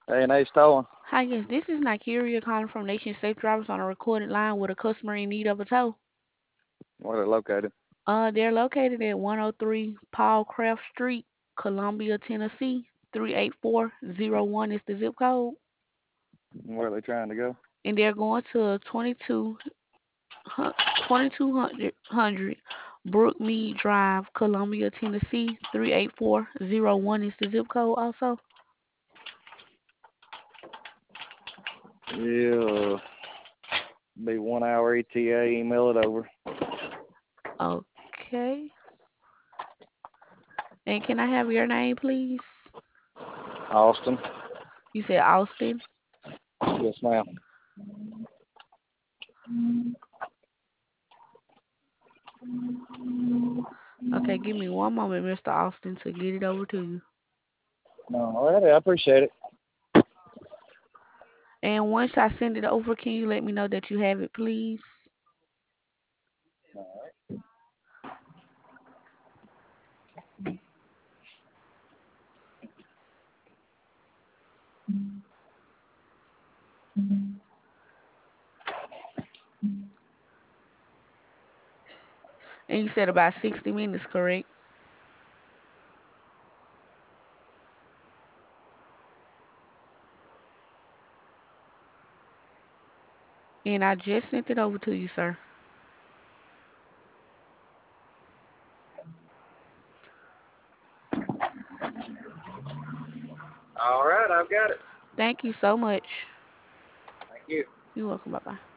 Hey, and they stolen. Hi, yes, this is Nigeria calling from Nation Safe Drivers on a recorded line with a customer in need of a tow. Where they located? They're located at 103 Paul Craft Street, Columbia, Tennessee. 38401 is the zip code. Where are they trying to go? And they're going to 2200 Brookmead Drive, Columbia, Tennessee. 38401 is the zip code also. Yeah, be 1 hour ETA. Email it over. Okay. And can I have your name, please? Austin. You said Austin. Yes, ma'am. Okay, give me one moment, Mr. Austin, to get it over to you. All right, I appreciate it. And once I send it over, can you let me know that you have it, please? And you said about 60 minutes, correct? And I just sent it over to you, sir. All right, I've got it. Thank you so much. Thank you. You're welcome. Bye bye.